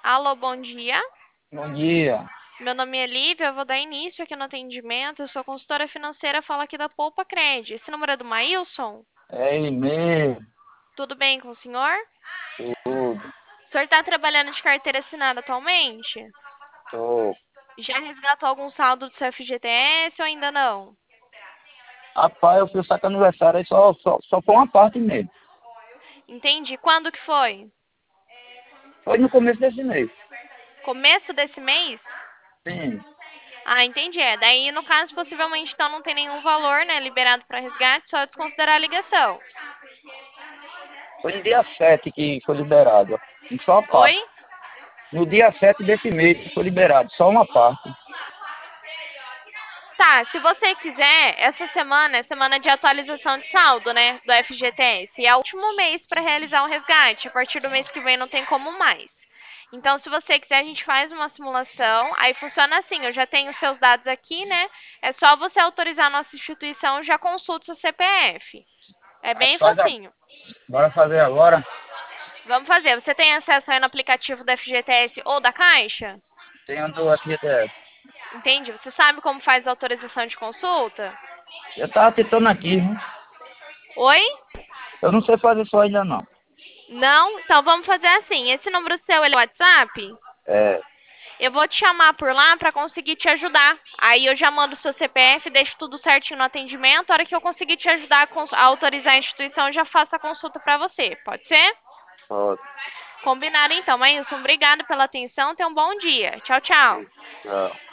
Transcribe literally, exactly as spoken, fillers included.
Alô, bom dia. Bom dia. Meu nome é Lívia, eu vou dar início aqui no atendimento. Eu sou consultora financeira, falo aqui da Poupa Cred. Esse número é do Maílson? É ele mesmo, Tudo bem com o senhor? tudo. O senhor está trabalhando de carteira assinada atualmente? Tô. Já resgatou algum saldo do seu F G T S ou ainda não? Rapaz, eu fui sacar aniversário aí só, só, só foi uma parte mesmo. Entendi. Quando que foi? Foi no começo desse mês. Começo desse mês? Sim. Ah, entendi. É. Daí, no caso, possivelmente, então não tem nenhum valor, né, liberado para resgate, só desconsiderar a ligação. Foi no dia sete que foi liberado. Em só uma Oi? parte. No dia sete desse mês foi liberado, só uma parte. Tá, se você quiser, essa semana é semana de atualização de saldo, né, do F G T S. E é o último mês para realizar o resgate. A partir do mês que vem não tem como mais. Então, se você quiser, a gente faz uma simulação. Aí funciona assim: eu já tenho os seus dados aqui, né? É só você autorizar a nossa instituição, já consulta o seu C P F. É Mas bem faz a... facinho. Bora fazer agora. Vamos fazer. Você tem acesso aí no aplicativo do F G T S ou da Caixa? Tem a do F G T S. Entende? Você sabe como faz a autorização de consulta? Eu tava tentando aqui, viu? Oi? Eu não sei fazer isso ainda não. Não? Então vamos fazer assim. Esse número seu, ele é WhatsApp? É, Eu vou te chamar por lá para conseguir te ajudar. Aí eu já mando o seu C P F, deixo tudo certinho no atendimento. A hora que eu conseguir te ajudar a, cons- a autorizar a instituição, eu já faço a consulta para você. Pode ser? pode. Combinado então, Maílson. Obrigado pela atenção. Tenha um bom dia. Tchau, tchau. Tchau.